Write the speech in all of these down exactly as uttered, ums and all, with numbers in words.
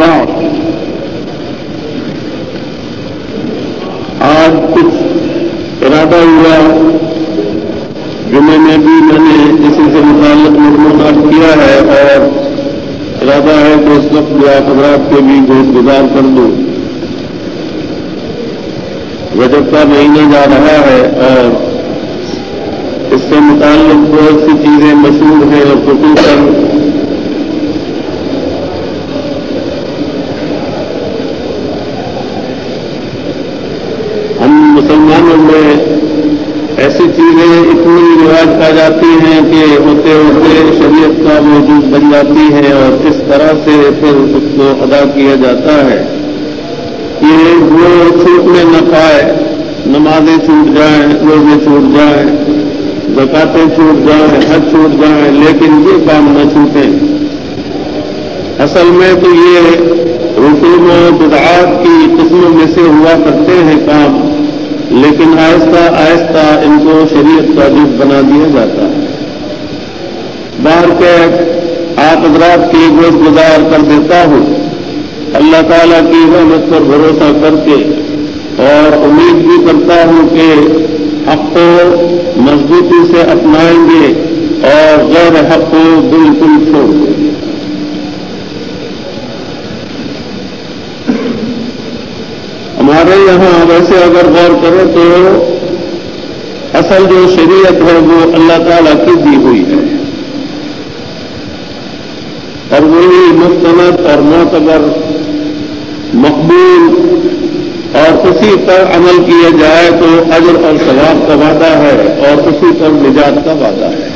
بعد آج کچھ ارادہ ہوا جمعے میں بھی میں نے اسی سے متعلق معلومات کیا ہے اور ارادہ ہے کہ اس وقت بھی آپ حضرات کے بھی گوشت گزار کر دوں. رجب کا مہینہ جا رہا ہے اور اس سے متعلق بہت سی چیزیں مشہور ہیں اور خصوصاً ہم مسلمانوں میں ایسی چیزیں اتنی رواج پا جاتی ہیں کہ ہوتے ہوتے شریعت کا موجود بن جاتی ہیں اور اس طرح سے پھر اس کو ادا کیا جاتا ہے کہ وہ چھوٹنے نہ پائے. نمازیں چھوٹ جائیں, روزے چھوٹ جائیں, زکاتیں چھوٹ جائیں, حج چھوٹ جائیں, لیکن یہ کام نہ چھوٹیں. اصل میں تو یہ رسوم و بدعات کی قسموں میں سے ہوا کرتے ہیں کام, لیکن آہستہ آہستہ ان کو شریعت کا جز بنا دیا جاتا ہے. باہر کے آپ حضرات کی گوشت گزار کر دیتا ہوں اللہ تعالیٰ کی رحمت پر بھروسہ کر کے, اور امید بھی کرتا ہوں کہ حق کو مضبوطی سے اپنائیں گے اور غیر حق کو بالکل چھوڑ دیں گے. ہمارے یہاں ویسے اگر غور کریں تو اصل جو شریعت ہے وہ اللہ تعالیٰ کی دی ہوئی ہے اور وہی مستند اور معتبر مقبول, اور اسی پر عمل کیا جائے تو اجر اور ثواب کا وعدہ ہے اور اسی پر نجات کا وعدہ ہے.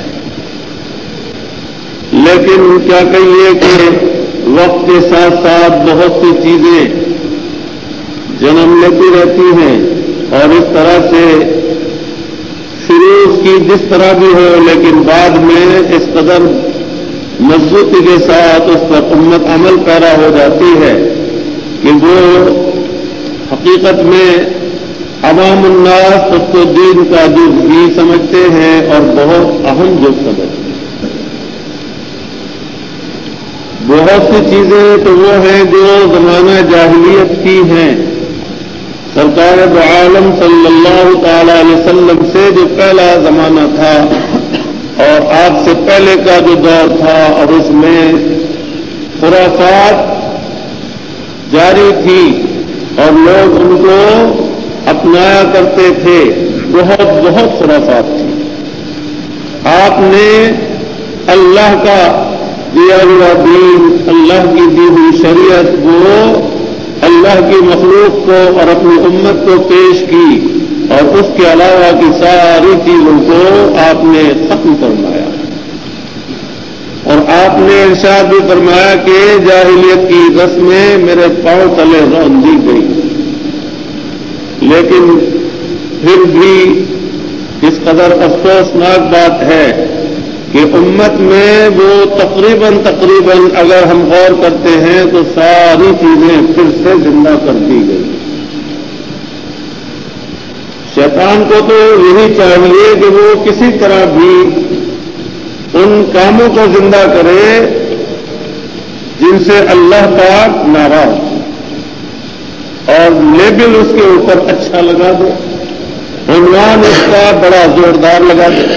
لیکن کیا کہیے کہ وقت کے ساتھ ساتھ بہت سی چیزیں جنم لیتی رہتی ہیں اور اس طرح سے شروع کی جس طرح بھی ہو, لیکن بعد میں اس قدر مضبوطی کے ساتھ اس پر امت عمل پیرا ہو جاتی ہے کہ وہ حقیقت میں عوام الناس اس کو دین کا جز بھی سمجھتے ہیں اور بہت اہم جز سمجھتے ہیں. بہت سی چیزیں تو وہ ہیں جو زمانہ جاہلیت کی ہیں. سرکار دو عالم صلی اللہ تعالی علیہ وسلم سے جو پہلا زمانہ تھا اور آپ سے پہلے کا جو دور تھا اور اس میں خرافات جاری تھی اور لوگ ان کو اپنایا کرتے تھے, بہت بہت خرافات تھی. آپ نے اللہ کا دیا ہوا دین, اللہ کی دی ہوئی شریعت وہ اللہ کی مخلوق کو اور اپنی امت کو پیش کی اور اس کے علاوہ کی ساری چیزوں کو آپ نے ختم فرمایا. اور آپ نے ارشاد بھی فرمایا کہ جاہلیت کی رسمیں میرے پاؤں تلے رون دی گئی. لیکن پھر بھی اس قدر افسوسناک بات ہے کہ امت میں وہ تقریباً تقریباً اگر ہم غور کرتے ہیں تو ساری چیزیں پھر سے زندہ کر دی گئی. شیطان کو تو یہی چاہیے کہ وہ کسی طرح بھی ان کاموں کو زندہ کرے جن سے اللہ پاک ناراض اور لیبل اس کے اوپر اچھا لگا دے, عنوان اس کا بڑا زوردار لگا دے.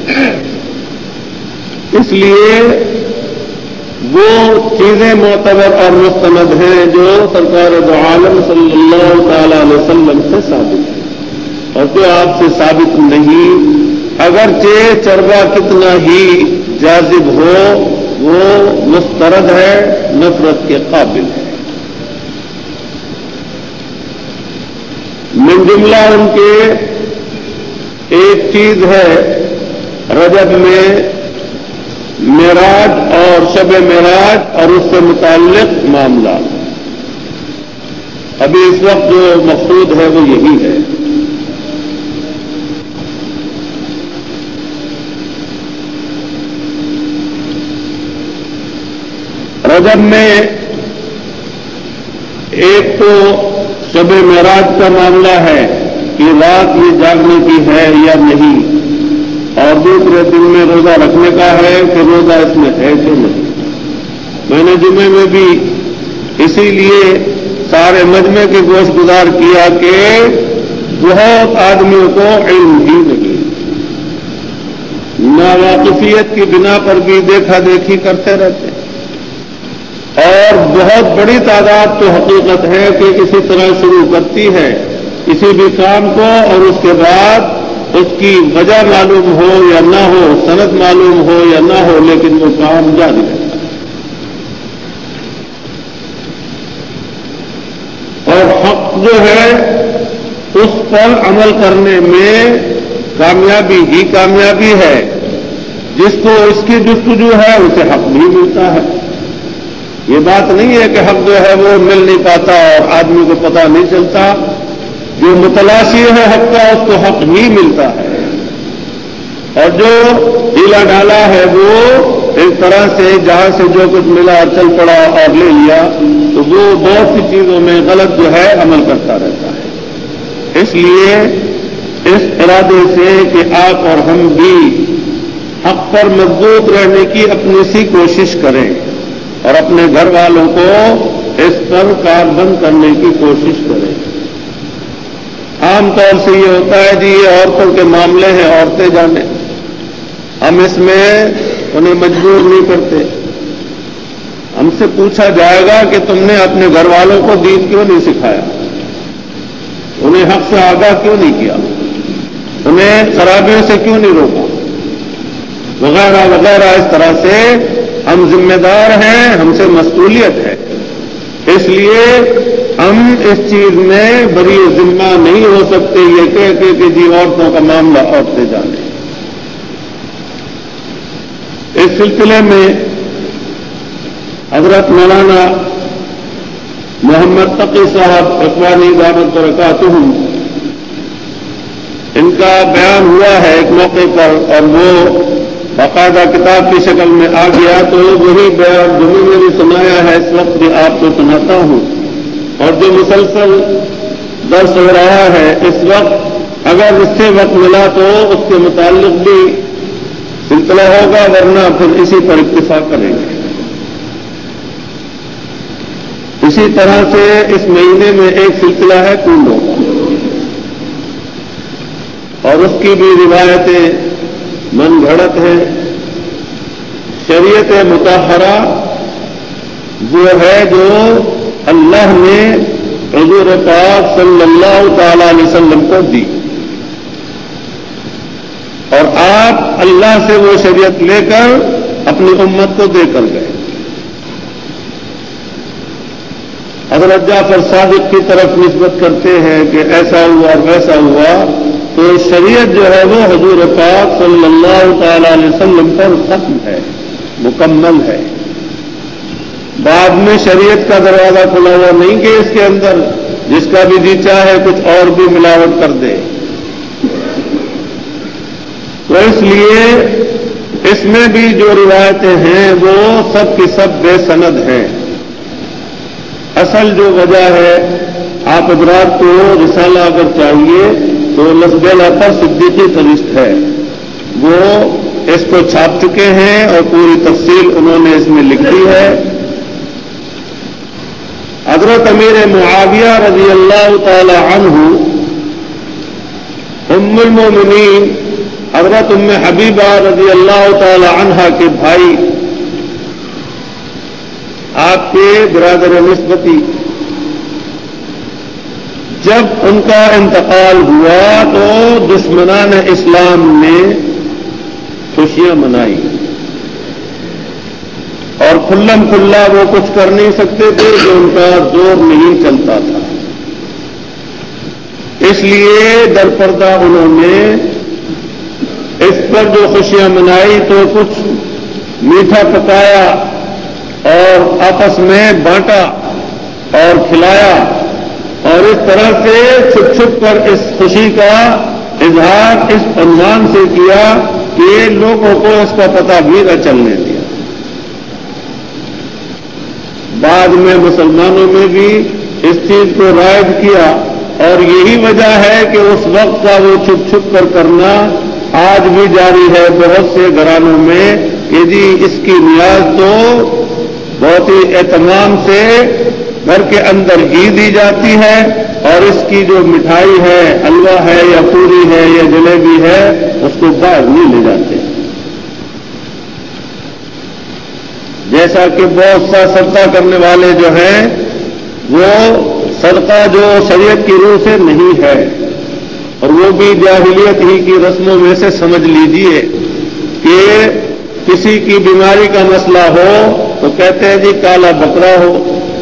اس لیے وہ چیزیں معتبر اور مستند ہیں جو سرکار دو عالم صلی اللہ تعالی علیہ وسلم سے ثابت ہیں اور جو آپ سے ثابت نہیں, اگرچہ چربا کتنا ہی جاذب ہو وہ مسترد ہے, نفرت کے قابل ہے. من جملہ ان کے ایک چیز ہے رجب میں معراج اور شب معراج اور اس سے متعلق معاملہ. ابھی اس وقت جو مقصود ہے وہ یہی ہے. رجب میں ایک تو شب معراج کا معاملہ ہے کہ رات یہ جاگنے کی ہے یا نہیں, اور دوسرے دن میں روزہ رکھنے کا ہے کہ روزہ اس میں ہے کہ نہیں. میں نے جمعے میں بھی اسی لیے سارے مجمع کے گوش گزار کیا کہ بہت آدمیوں کو علم ہی نہیں، ناواقفیت کی بنا پر بھی دیکھا دیکھی کرتے رہتے ہیں، اور بہت بڑی تعداد تو حقیقت ہے کہ اسی طرح شروع کرتی ہے کسی بھی کام کو، اور اس کے بعد اس کی وجہ معلوم ہو یا نہ ہو، سند معلوم ہو یا نہ ہو، لیکن وہ کام جاری رہتا ہے۔ اور حق جو ہے اس پر عمل کرنے میں کامیابی ہی کامیابی ہے، جس کو اس کی جستجو ہے اسے حق بھی ملتا ہے۔ یہ بات نہیں ہے کہ حق جو ہے وہ مل نہیں پاتا اور آدمی کو پتہ نہیں چلتا، جو متلاشی ہے حق کا اس کو حق ہی ملتا ہے، اور جو ڈھیلا ڈالا ہے وہ ایک طرح سے جہاں سے جو کچھ ملا چل پڑا اور لے لیا، تو وہ بہت سی چیزوں میں غلط جو ہے عمل کرتا رہتا ہے۔ اس لیے اس ارادے سے کہ آپ اور ہم بھی حق پر مضبوط رہنے کی اپنی سی کوشش کریں اور اپنے گھر والوں کو اس پر کاربند کرنے کی کوشش کریں۔ عام طور سے یہ ہوتا ہے جی یہ عورتوں کے معاملے ہیں، عورتیں جانیں، ہم اس میں انہیں مجبور نہیں کرتے۔ ہم سے پوچھا جائے گا کہ تم نے اپنے گھر والوں کو دین کیوں نہیں سکھایا، انہیں حق سے آگاہ کیوں نہیں کیا، انہیں خرابیوں سے کیوں نہیں روکا، وغیرہ وغیرہ۔ اس طرح سے ہم ذمہ دار ہیں، ہم سے مسئولیت ہے، اس لیے ہم اس چیز میں بری ذمہ نہیں ہو سکتے یہ کہہ کے کہ جی عورتوں کا معاملہ عورتیں جانیں۔ اس سلسلے میں حضرت مولانا محمد تقی صاحب اخوانی دعوت برکاتہم، ان کا بیان ہوا ہے ایک موقع پر اور وہ باقاعدہ کتاب کی شکل میں آ گیا، تو وہی بیان جو میں نے سنایا ہے اس وقت بھی آپ کو سناتا ہوں، اور جو مسلسل درس ہو رہا ہے اس وقت، اگر اس سے وقت ملا تو اس کے متعلق بھی سلسلہ ہوگا، ورنہ پھر اسی پر اکتفا کریں گے۔ اسی طرح سے اس مہینے میں ایک سلسلہ ہے کنڈوں کا، اور اس کی بھی روایتیں من گھڑت ہیں۔ شریعت مطہرہ جو ہے جو اللہ نے حضور پاک صلی اللہ تعالی علیہ وسلم کو دی، اور آپ اللہ سے وہ شریعت لے کر اپنی امت کو دے کر گئے۔ حضرت جعفر صادق کی طرف نسبت کرتے ہیں کہ ایسا ہوا اور ویسا ہوا، تو شریعت جو ہے وہ حضور پاک صلی اللہ تعالی علیہ وسلم پر ختم ہے، مکمل ہے۔ بعد میں شریعت کا دروازہ کھلا ہوا نہیں کہ اس کے اندر جس کا بھی جی چاہے کچھ اور بھی ملاوٹ کر دے، تو اس لیے اس میں بھی جو روایتیں ہیں وہ سب کی سب بے سند ہیں۔ اصل جو وجہ ہے، آپ حضرات کو رسالہ اگر چاہیے تو لسبیلا پر صدیقی فرشت ہے، وہ اس کو چھاپ چکے ہیں اور پوری تفصیل انہوں نے اس میں لکھ دی ہے۔ حضرت امیر معاویہ رضی اللہ تعالی عنہ، ام المومنین حضرت ام حبیبہ رضی اللہ تعالی عنہا کے بھائی، آپ کے برادر نسبتی، جب ان کا انتقال ہوا تو دشمنان اسلام نے خوشیاں منائی، اور کھلم کھلا وہ کچھ کر نہیں سکتے تھے جو ان کا زور نہیں چلتا تھا، اس لیے در پردہ انہوں نے اس پر جو خوشیاں منائی تو کچھ میٹھا پکایا اور آپس میں بانٹا اور کھلایا، اور اس طرح سے چھپ چھپ کر اس خوشی کا اظہار اس عنوان سے کیا کہ لوگوں کو اس کا پتہ بھی نہ چلنے دیا۔ بعد میں مسلمانوں میں بھی اس چیز کو رائج کیا، اور یہی وجہ ہے کہ اس وقت کا وہ چھپ چھپ کر کرنا آج بھی جاری ہے بہت سے گھرانوں میں کہ جی اس کی نیاز تو بہت ہی اہتمام سے گھر کے اندر ہی دی جاتی ہے، اور اس کی جو مٹھائی ہے، حلوہ ہے یا پوری ہے یا جلیبی ہے، اس کو باہر نہیں لے جاتے۔ جیسا کہ بہت سا صدقہ کرنے والے جو ہیں وہ صدقہ جو شریعت کی روح سے نہیں ہے، اور وہ بھی جاہلیت ہی کی رسموں میں سے سمجھ لیجئے کہ کسی کی بیماری کا مسئلہ ہو تو کہتے ہیں جی کالا بکرا ہو،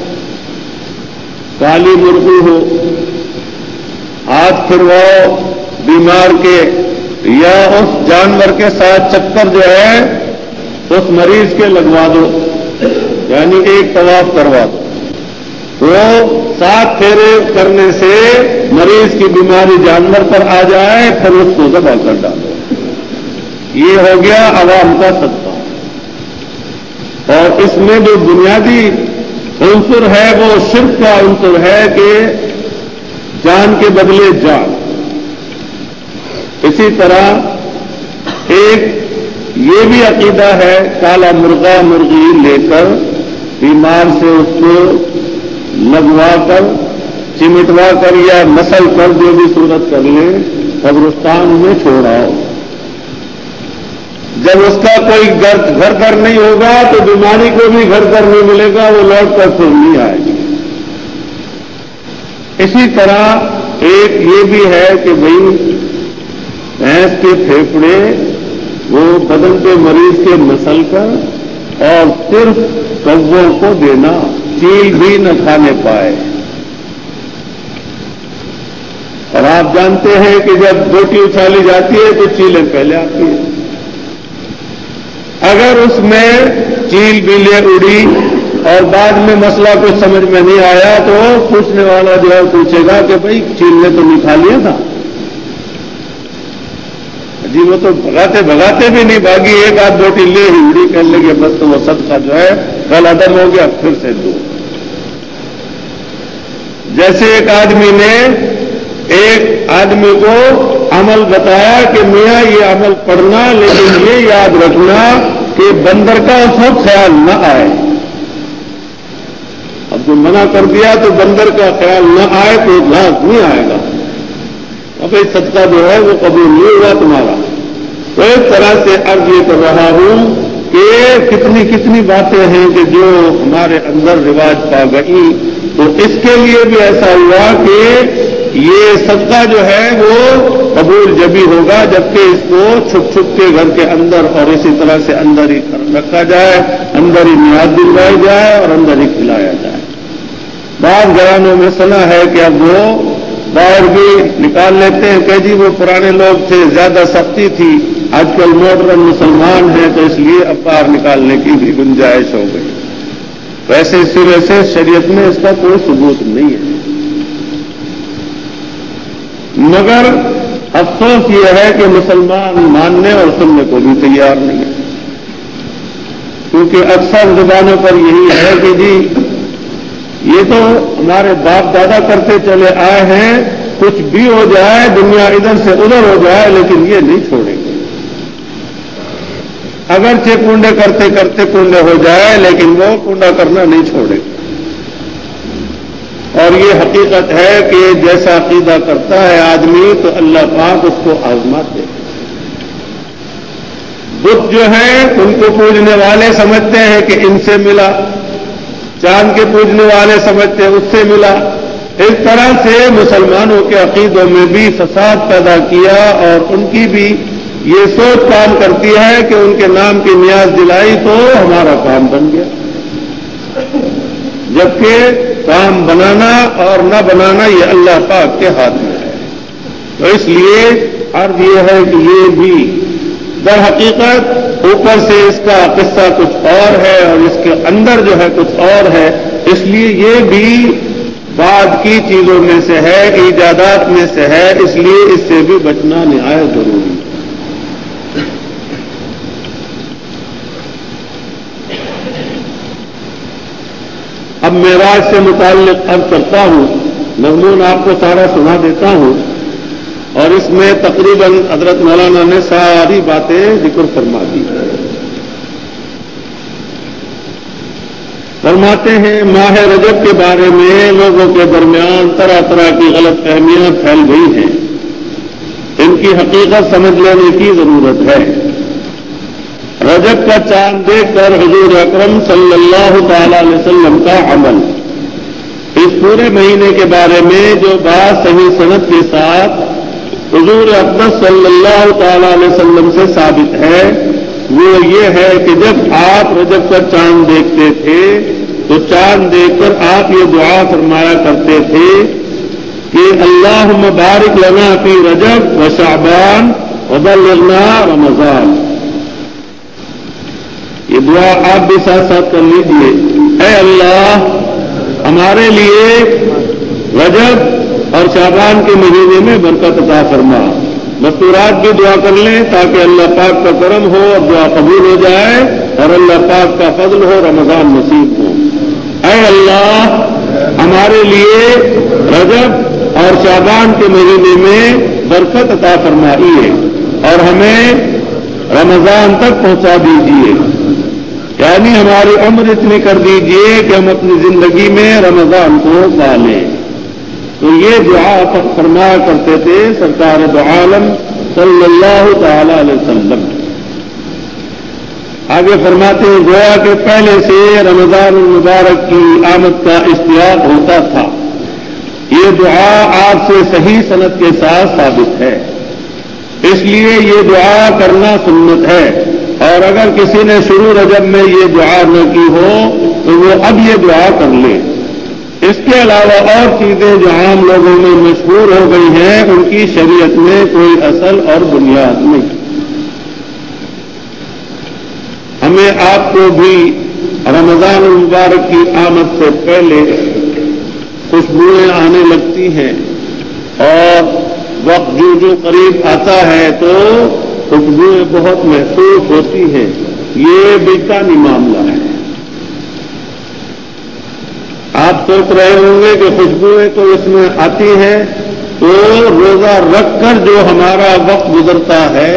کالی مرغی ہو، ہاتھ پھرواؤ بیمار کے، یا اس جانور کے ساتھ چکر جو ہے اس مریض کے لگوا دو، یعنی ایک طواف کروا دو۔ تو سات پھیرے کرنے سے مریض کی بیماری جانور پر آ جائے، پھر اس کو ذبح کر ڈالو۔ یہ ہو گیا عوام کا صدقہ، اور اس میں جو بنیادی عنصر ہے وہ شرک کا عنصر ہے کہ جان کے بدلے جان۔ اسی طرح ایک یہ بھی عقیدہ ہے، کالا مرغا مرغی لے کر بیمار سے اس کو لگوا کر چمٹوا کر یا نسل کر جو بھی صورت کر لے قبرستان میں چھوڑاؤ۔ جب اس کا کوئی گھر گھر کر نہیں ہوگا تو بیماری کو بھی گھر کر نہیں ملے گا، وہ لوٹ کر پھر نہیں آئے گی۔ اسی طرح ایک یہ بھی ہے کہ بھئی بھینس کے پھیپھڑے وہ بدن کے مریض کے نسل کر اور صرف کبوں کو دینا، چیل بھی نہ کھانے پائے۔ اور آپ جانتے ہیں کہ جب بوٹی اچھالی جاتی ہے تو چیلیں پہلے آتی ہیں۔ اگر اس میں چیل بیلے اڑی اور بعد میں مسئلہ کچھ سمجھ میں نہیں آیا تو پوچھنے والا جو ہے پوچھے گا کہ بھئی چیل نے تو نہیں کھا لیا تھا؟ جی وہ تو بھگاتے بھگاتے بھی نہیں بھاگی، ایک آدھ بوٹی لے ہی اڑی، کہنے لگے بس تو وہ صدقہ جو ہے کل عدم ہو گیا، پھر سے دو۔ جیسے ایک آدمی نے ایک آدمی کو عمل بتایا کہ میاں یہ عمل پڑھنا، لیکن یہ یاد رکھنا کہ بندر کا اس وقت خیال نہ آئے۔ اب جو منع کر دیا تو بندر کا خیال نہ آئے تو لاز نہیں آئے گا، اب یہ صدقہ جو ہے وہ قبول نہیں ہوا تمہارا۔ تو اس طرح سے عرض یہ کر رہا ہوں کہ کتنی کتنی باتیں ہیں کہ جو ہمارے اندر رواج پا گئی، تو اس کے لیے بھی ایسا ہوا کہ یہ صدقہ جو ہے وہ قبول جبھی ہوگا جبکہ اس کو چھپ چھپ کے گھر کے اندر اور اسی طرح سے اندر ہی رکھا جائے، اندر ہی نیاز دلوائی جائے اور اندر ہی کھلایا جائے۔ بعض گھرانوں میں سنا ہے کہ اب وہ باہر بھی نکال لیتے ہیں کہ جی وہ پرانے لوگ تھے، زیادہ سختی تھی، آج کل ماڈرن مسلمان ہیں تو اس لیے اب باہر نکالنے کی بھی گنجائش ہو گئی۔ ویسے سرے سے شریعت میں اس کا کوئی ثبوت نہیں ہے، مگر افسوس یہ ہے کہ مسلمان ماننے اور سننے کو بھی تیار نہیں ہے، کیونکہ اکثر زبانوں پر یہی ہے کہ جی یہ تو ہمارے باپ دادا کرتے چلے آئے ہیں، کچھ بھی ہو جائے، دنیا ادھر سے ادھر ہو جائے، لیکن یہ نہیں چھوڑیں گے۔ اگرچہ کنڈے کرتے کرتے کنڈے ہو جائے لیکن وہ کنڈا کرنا نہیں چھوڑے گا۔ اور یہ حقیقت ہے کہ جیسا عقیدہ کرتا ہے آدمی تو اللہ پاک اس کو آزماتے ہیں۔ بت جو ہیں ان کو پوجنے والے سمجھتے ہیں کہ ان سے ملا، چاند کے پوجنے والے سمجھتے ہیں اس سے ملا۔ اس طرح سے مسلمانوں کے عقیدوں میں بھی فساد پیدا کیا، اور ان کی بھی یہ سوچ کام کرتی ہے کہ ان کے نام کی نیاز دلائی تو ہمارا کام بن گیا، جبکہ کام بنانا اور نہ بنانا یہ اللہ پاک کے ہاتھ میں ہے۔ تو اس لیے عرض یہ ہے کہ یہ بھی در حقیقت اوپر سے اس کا قصہ کچھ اور ہے اور اس کے اندر جو ہے کچھ اور ہے، اس لیے یہ بھی بعد کی چیزوں میں سے ہے، ایجادات میں سے ہے، اس لیے اس سے بھی بچنا نہایت ضروری ہے۔ اب معراج سے متعلق عرض کرتا ہوں، مضمون آپ کو سارا سنا دیتا ہوں، اور اس میں تقریباً حضرت مولانا نے ساری باتیں ذکر فرما دی۔ فرماتے ہیں ماہ رجب کے بارے میں لوگوں کے درمیان طرح طرح کی غلط فہمیاں پھیل گئی ہیں، ان کی حقیقت سمجھ لینے کی ضرورت ہے۔ رجب کا چاند دیکھ کر حضور اکرم صلی اللہ تعالی علیہ وسلم کا عمل، اس پورے مہینے کے بارے میں جو بات صحیح سند کے ساتھ حضور اقدس صلی اللہ تعالی علیہ وسلم سے ثابت ہے وہ یہ ہے کہ جب آپ رجب کا چاند دیکھتے تھے تو چاند دیکھ کر آپ یہ دعا فرمایا کرتے تھے کہ اللہم بارک لنا فی رجب و شعبان وبلغنا رمضان۔ یہ دعا آپ بھی ساتھ ساتھ کر لیجئے، اے اللہ ہمارے لیے رجب اور شعبان کے مہینے میں برکت عطا فرما۔ مستورات بھی دعا کر لیں تاکہ اللہ پاک کا کرم ہو اور دعا قبول ہو جائے اور اللہ پاک کا فضل ہو، رمضان نصیب ہو۔ اے اللہ ہمارے لیے رجب اور شعبان کے مہینے میں برکت عطا فرمائیے اور ہمیں رمضان تک پہنچا دیجیے، یعنی ہماری عمر اتنی کر دیجیے کہ ہم اپنی زندگی میں رمضان کو پا لیں۔ تو یہ دعا فرمایا کرتے تھے سرکار دو عالم صلی اللہ تعالی علیہ وسلم۔ آگے فرماتے ہیں گویا کہ پہلے سے رمضان المبارک کی آمد کا اشتیاق ہوتا تھا۔ یہ دعا آپ سے صحیح سند کے ساتھ ثابت ہے، اس لیے یہ دعا کرنا سنت ہے، اور اگر کسی نے شروع رجب میں یہ دعا نہ کی ہو تو وہ اب یہ دعا کر لے۔ اس کے علاوہ اور چیزیں جو عام لوگوں میں مشہور ہو گئی ہیں ان کی شریعت میں کوئی اصل اور بنیاد نہیں۔ ہمیں آپ کو بھی رمضان المبارک کی آمد سے پہلے خوشبوئیں آنے لگتی ہیں، اور وقت جو جو قریب آتا ہے تو خوشبوئیں بہت محسوس ہوتی ہیں۔ یہ بیکانی معاملہ ہے۔ آپ سوچ رہے ہوں گے کہ خوشبوئیں تو اس میں آتی ہیں، تو روزہ رکھ کر جو ہمارا وقت گزرتا ہے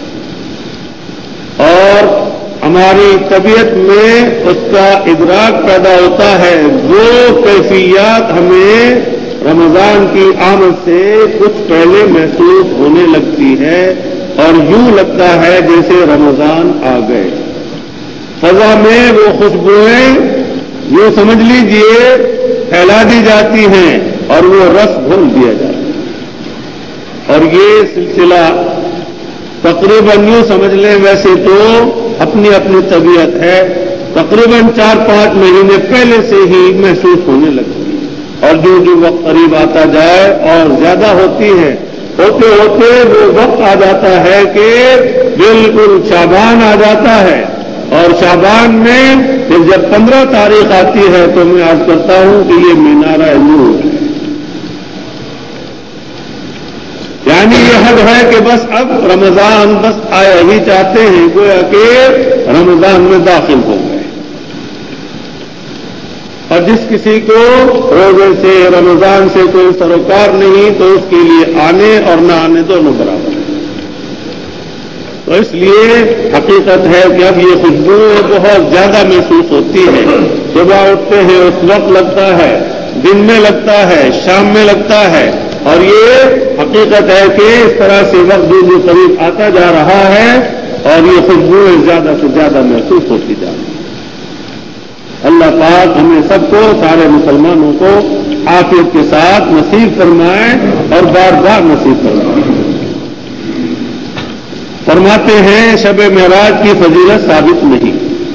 اور ہماری طبیعت میں اس کا ادراک پیدا ہوتا ہے، وہ کیفیات ہمیں رمضان کی آمد سے کچھ پہلے محسوس ہونے لگتی ہے، اور یوں لگتا ہے جیسے رمضان آ گئے۔ فضا میں وہ خوشبوئیں یوں سمجھ لیجئے پھیلا دی جاتی ہیں اور وہ رس گھول دیا جاتا ہے، اور یہ سلسلہ تقریباً یوں سمجھ لیں، ویسے تو اپنی اپنی طبیعت ہے، تقریباً چار پانچ مہینے پہلے سے ہی محسوس ہونے لگتی ہے، اور جو جو وقت قریب آتا جائے اور زیادہ ہوتی ہے، ہوتے ہوتے وہ وقت آ جاتا ہے کہ بالکل شعبان آ جاتا ہے، اور شعبان میں پھر جب پندرہ تاریخ آتی ہے تو میں عرض کرتا ہوں کہ یہ مینارہ نور ہے، یعنی یہ حد ہے کہ بس اب رمضان بس آیا ہی چاہتے ہیں، گویا کہ رمضان میں داخل ہو گئے۔ اور جس کسی کو روزے سے رمضان سے کوئی سروکار نہیں تو اس کے لیے آنے اور نہ آنے دونوں برابر ہیں۔ تو اس لیے حقیقت ہے کہ اب یہ خوشبو بہت زیادہ محسوس ہوتی ہے۔ صبح اٹھتے ہیں اس وقت لگتا ہے، دن میں لگتا ہے، شام میں لگتا ہے، اور یہ حقیقت ہے کہ اس طرح سے وقت جو جو قریب آتا جا رہا ہے اور یہ خوشبوئیں زیادہ سے زیادہ محسوس ہوتی جا رہی ہیں۔ اللہ پاک ہمیں سب کو، سارے مسلمانوں کو عافیت کے ساتھ نصیب فرمائے اور بار بار نصیب فرمائے۔ فرماتے ہیں شب معراج کی فضیلت ثابت نہیں۔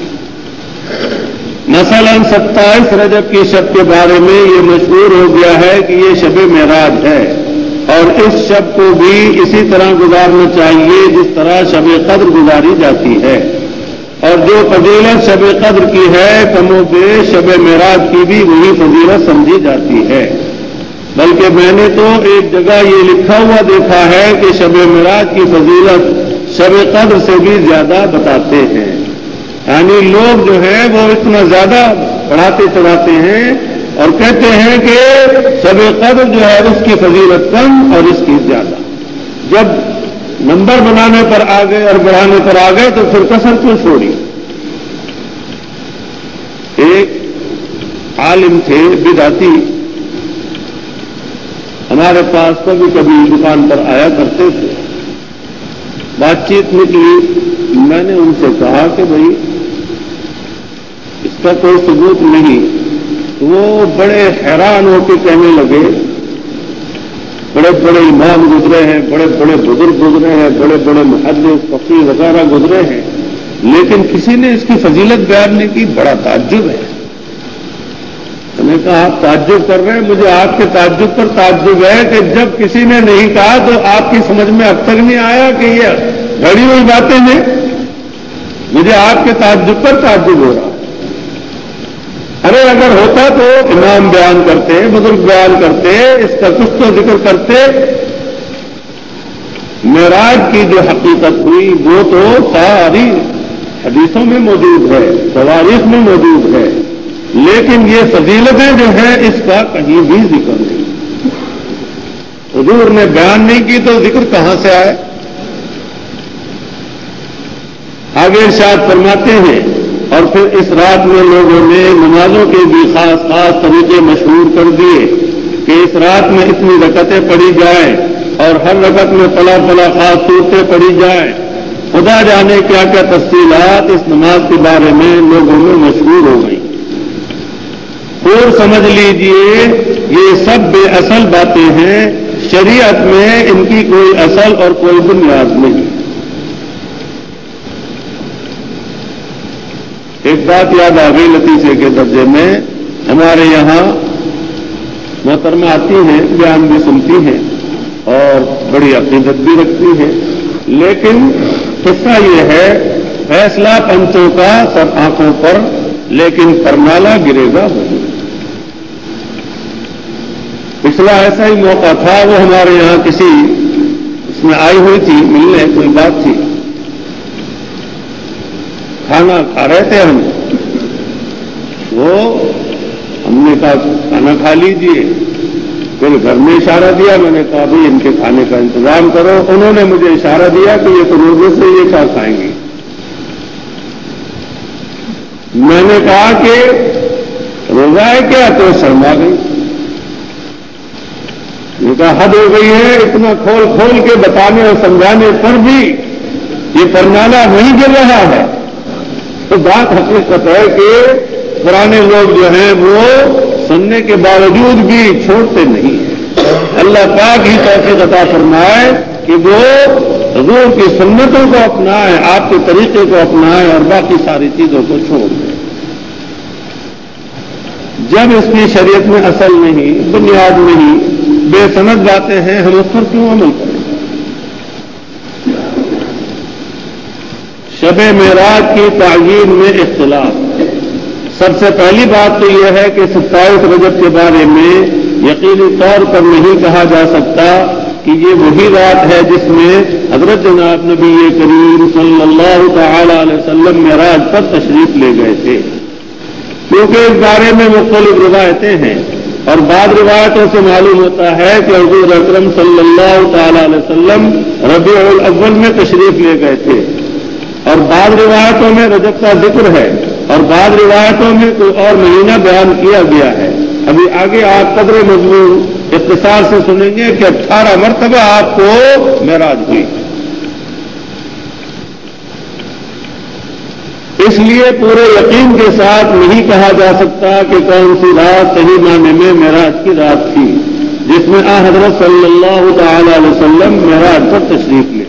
مثلا ستائیس رجب کی شب کے بارے میں یہ مشہور ہو گیا ہے کہ یہ شب معراج ہے، اور اس شب کو بھی اسی طرح گزارنا چاہیے جس طرح شب قدر گزاری جاتی ہے، اور جو فضیلت شب قدر کی ہے کم و بیش شب معراج کی بھی وہی فضیلت سمجھی جاتی ہے۔ بلکہ میں نے تو ایک جگہ یہ لکھا ہوا دیکھا ہے کہ شب معراج کی فضیلت شب قدر سے بھی زیادہ بتاتے ہیں، یعنی لوگ جو ہیں وہ اتنا زیادہ بڑھاتے چڑھاتے ہیں اور کہتے ہیں کہ شب قدر جو ہے اس کی فضیلت کم اور اس کی زیادہ۔ جب نمبر بنانے پر آ گئے اور بڑھانے پر آ گئے تو پھر کسر کیوں چھوڑی؟ ایک عالم تھے بدعتی، ہمارے پاس کبھی کبھی دکان پر آیا کرتے تھے، بات چیت نکلی، میں نے ان سے کہا کہ بھائی اس کا کوئی ثبوت نہیں۔ وہ بڑے حیران ہو کے کہنے لگے بڑے بڑے امام گزرے ہیں، بڑے بڑے بزرگ گزرے ہیں، بڑے بڑے محدث فقیہ وغیرہ گزرے ہیں، لیکن کسی نے اس کی فضیلت بیان نہیں کی، بڑا تعجب ہے۔ میں نے کہا آپ تعجب کر رہے ہیں، مجھے آپ کے تعجب پر تعجب ہے کہ جب کسی نے نہیں کہا تو آپ کی سمجھ میں اب تک نہیں آیا کہ یہ گھڑی ہوئی باتیں ہیں۔ مجھے آپ کے تعجب پر تعجب ہو رہا۔ ارے اگر ہوتا تو امام بیان کرتے، بزرگ بیان کرتے، اس کا کچھ تو ذکر کرتے۔ معراج کی جو حقیقت ہوئی وہ تو ساری حدیثوں میں موجود ہے، تواریخ میں موجود ہے، لیکن یہ فضیلتیں جو ہیں اس کا کہیں بھی ذکر نہیں۔ حضور نے بیان نہیں کی تو ذکر کہاں سے آئے؟ آگے ارشاد فرماتے ہیں اور پھر اس رات میں لوگوں نے نمازوں کے بھی خاص خاص طریقے مشہور کر دیے کہ اس رات میں اتنی رکعتیں پڑھی جائیں اور ہر رکعت میں فلاں فلاں خاص صورتیں پڑھی جائیں۔ خدا جانے کیا کیا تفصیلات اس نماز کے بارے میں لوگوں میں مشہور ہو گئی۔ اور سمجھ لیجئے یہ سب بے اصل باتیں ہیں، شریعت میں ان کی کوئی اصل اور کوئی بنیاد نہیں۔ ایک بات یاد آ گئی لطیفے کے درجے میں، ہمارے یہاں محترمہ آتی ہیں، بیان بھی سنتی ہیں اور بڑی عقیدت بھی رکھتی ہیں، لیکن قصہ یہ ہے فیصلہ پنچوں کا سب آنکھوں پر، لیکن پرنالہ گرے گا وہی۔ پچھلا ایسا ہی موقع تھا، وہ ہمارے یہاں کسی اس میں آئی ہوئی تھی ملنے، کوئی بات تھی، کھانا کھا رہے تھے ہم، وہ ہم نے کہا کھانا کھا لیجئے، پھر گھر میں اشارہ دیا، میں نے کہا بھائی ان کے کھانے کا انتظام کرو، انہوں نے مجھے اشارہ دیا کہ یہ تو روزے سے یہ کیا کھائیں گے۔ میں نے کہا کہ روزہ ہے کیا؟ تو شرما گئی، یہ کہا حد ہو گئی ہے، اتنا کھول کھول کے بتانے اور سمجھانے پر بھی یہ پرنالہ نہیں گر رہا ہے۔ تو بات حقیقت ہے کہ پرانے لوگ جو ہیں وہ سننے کے باوجود بھی چھوڑتے نہیں ہیں۔ اللہ پاک ہی توفیق عطا فرمائے کہ وہ حضور کی سنتوں کو اپنائیں، آپ کے طریقے کو اپنائیں اور باقی ساری چیزوں کو چھوڑ دیں۔ جب اس کی شریعت میں اصل نہیں، بنیاد نہیں، بے سند باتیں ہیں، ہم اس پر کیوں عمل کریں؟ شب معراج کی تعیین میں اختلاف۔ سب سے پہلی بات تو یہ ہے کہ ستائیس رجب کے بارے میں یقینی طور پر نہیں کہا جا سکتا کہ یہ وہی رات ہے جس میں حضرت جناب نبی کریم صلی اللہ تعالی علیہ وسلم معراج پر تشریف لے گئے تھے، کیونکہ اس بارے میں مختلف روایتیں ہیں، اور بعض روایتوں سے معلوم ہوتا ہے کہ حضور اکرم صلی اللہ تعالی علیہ وسلم ربیع الاول میں تشریف لے گئے تھے، اور بعض روایتوں میں رجب کا ذکر ہے، اور بعض روایتوں میں کوئی اور مہینہ بیان کیا گیا ہے۔ ابھی آگے آپ قدر مضمون اختصار سے سنیں گے کہ اٹھارہ مرتبہ آپ کو معراج ہوئی۔ اس لیے پورے یقین کے ساتھ نہیں کہا جا سکتا کہ کون سی رات صحیح معنی میں معراج کی رات تھی جس میں آن حضرت صلی اللہ تعالی علیہ وسلم معراج پر تشریف لے۔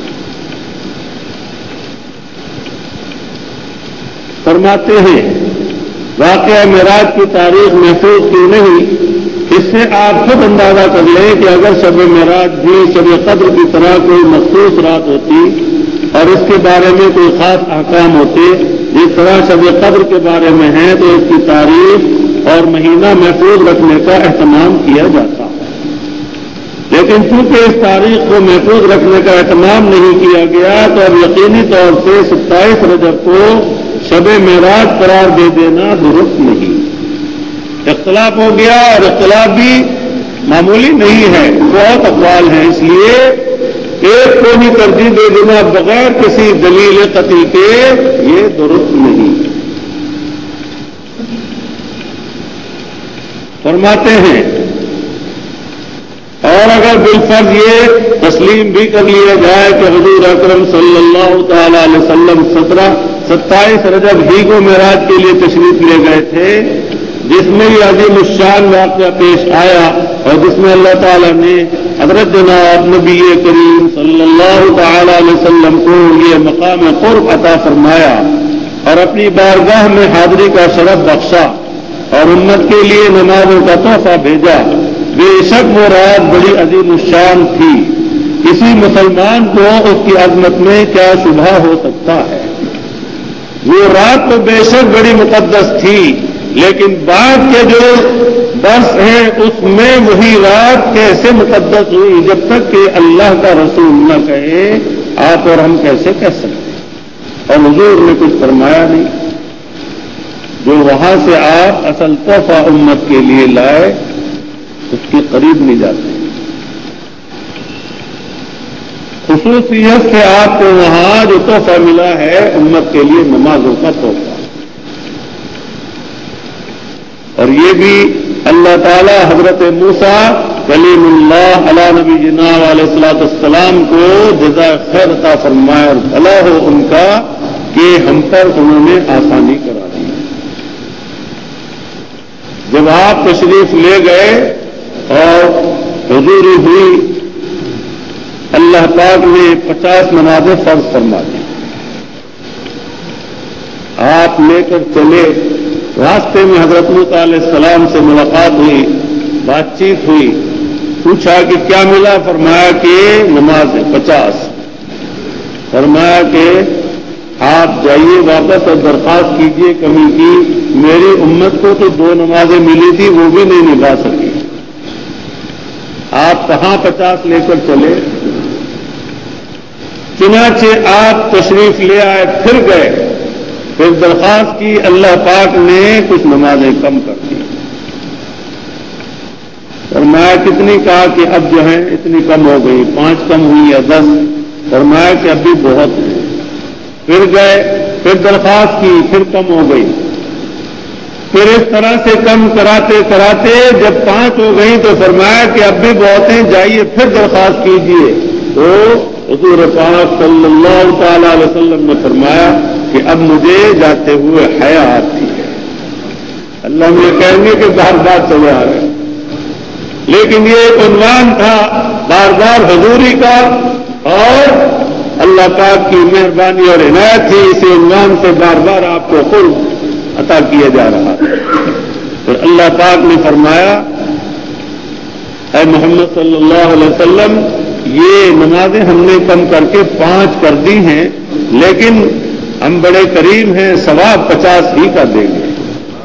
فرماتے ہیں واقعہ معراج کی تاریخ محفوظ کیوں نہیں، اس سے آپ خود اندازہ کر لیں کہ اگر شب معراج بھی شب قدر کی طرح کوئی مخصوص رات ہوتی اور اس کے بارے میں کوئی خاص احکام ہوتے جس طرح شب قدر کے بارے میں ہیں، تو اس کی تاریخ اور مہینہ محفوظ رکھنے کا اہتمام کیا جاتا، لیکن چونکہ اس تاریخ کو محفوظ رکھنے کا اہتمام نہیں کیا گیا تو اب یقینی طور سے ستائیس رجب کو شب معراج قرار دے دینا درست نہیں۔ اختلاف ہو گیا، اور اختلاف بھی معمولی نہیں ہے، بہت اقوال ہیں، اس لیے ایک کو بھی ترجیح دے دینا بغیر کسی دلیل قطعی کے یہ درست نہیں۔ فرماتے ہیں اور اگر بالفرض یہ تسلیم بھی کر لیا جائے کہ حضور اکرم صلی اللہ تعالی علیہ وسلم سترہ ستائیس رجب ہی کو معراج کے لیے تشریف لے گئے تھے، جس میں یہ عظیم الشان واقعہ پیش آیا اور جس میں اللہ تعالیٰ نے حضرت جناب نبی کریم صلی اللہ تعالی علیہ وسلم کو یہ مقام قرب عطا فرمایا اور اپنی بارگاہ میں حاضری کا شرف بخشا اور امت کے لیے نمازوں کا تحفہ بھیجا، بے شک وہ رات بڑی عظیم الشان تھی، کسی مسلمان کو اس کی عظمت میں کیا شبہ ہو سکتا ہے؟ وہ رات تو بے شک بڑی مقدس تھی، لیکن بعد کے جو درس ہیں اس میں وہی رات کیسے مقدس ہوئی جب تک کہ اللہ کا رسول نہ کہے آپ اور ہم کیسے کہہ سکتے؟ اور حضور نے کچھ فرمایا نہیں، جو وہاں سے آپ اصل تحفہ امت کے لیے لائے اس کے قریب نہیں جاتے۔ خصوصیت سے آپ کو وہاں جو تحفہ ملا ہے امت کے لیے نمازوں کا تحفہ، اور یہ بھی اللہ تعالی حضرت موسیٰ کلیم اللہ علی نبی جناب علیہ الصلوۃ والسلام کو جزائے خیر عطا فرمائے اور بھلا ہو ان کا کہ ہم پر انہوں نے آسانی کرا دی۔ جب آپ تشریف لے گئے اور حضوری ہوئی، اللہ پاک نے پچاس نمازیں فرض فرما دی، آپ لے کر چلے، راستے میں حضرت موسیٰ علیہ السلام سے ملاقات ہوئی، بات چیت ہوئی، پوچھا کہ کیا ملا؟ فرمایا کہ نماز ہے پچاس۔ فرمایا کہ آپ جائیے واپس اور درخواست کیجیے کمی کی، میری امت کو تو دو نمازیں ملی تھی وہ بھی نہیں نبھا سکی، آپ کہاں پچاس لے کر چلے؟ چنانچہ آپ تشریف لے آئے، پھر گئے، پھر درخواست کی، اللہ پاک نے کچھ نمازیں کم کر دی، فرمایا کتنی؟ کہا کہ اب جو ہے اتنی کم ہو گئی، پانچ کم ہوئی یا دس؟ فرمایا کہ اب بھی بہت ہے۔ پھر گئے، پھر درخواست کی، پھر کم ہو گئی، پھر اس طرح سے کم کراتے کراتے جب پانچ ہو گئی تو فرمایا کہ اب بھی بہت ہیں، جائیے پھر درخواست کیجیے۔ تو حضور پاک صلی اللہ تعالی علیہ وسلم نے فرمایا کہ اب مجھے جاتے ہوئے حیا آتی ہے، اللہ مجھے کہیں گے کہ بار بار چلے آ رہے، لیکن یہ ایک عنوان تھا بار بار حضوری کا، اور اللہ پاک کی مہربانی اور عنایت تھی، اسی عنوان سے بار بار آپ کو قرب عطا کیا جا رہا ہے۔ پھر اللہ پاک نے فرمایا اے محمد صلی اللہ علیہ وسلم، یہ نمازیں ہم نے کم کر کے پانچ کر دی ہیں، لیکن ہم بڑے کریم ہیں، ثواب پچاس ہی کا دیں گے،